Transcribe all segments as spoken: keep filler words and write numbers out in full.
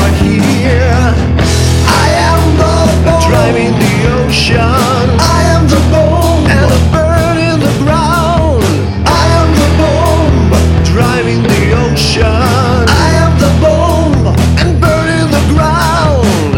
are here. I am the bomb driving the ocean. I am the bomb and a bird in the ground. I am the bomb driving the ocean. I am the bomb and bird in the ground.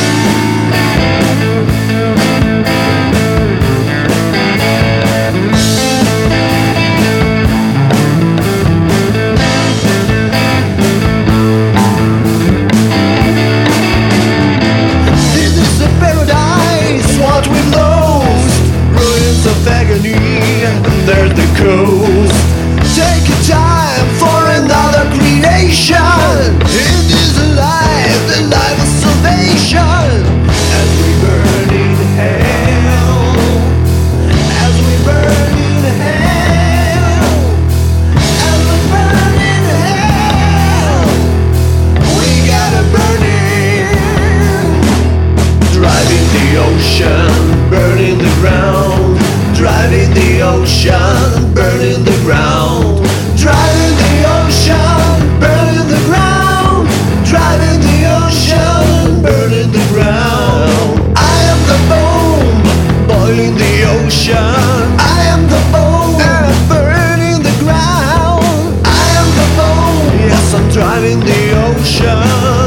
Of agony, there's the coast. Take your time for another creation. It is a life, the life of salvation. As we burn in hell, as we burn in hell, as we burn in hell, we gotta burn it. Driving the ocean, burning the ground. Driving the ocean, burning the ground. Driving the ocean, burning the ground. Driving the ocean, burning the ground. I am the bomb, boiling the ocean. I am the bomb, and I'm burning the ground. I am the bomb, yes, I'm driving the ocean.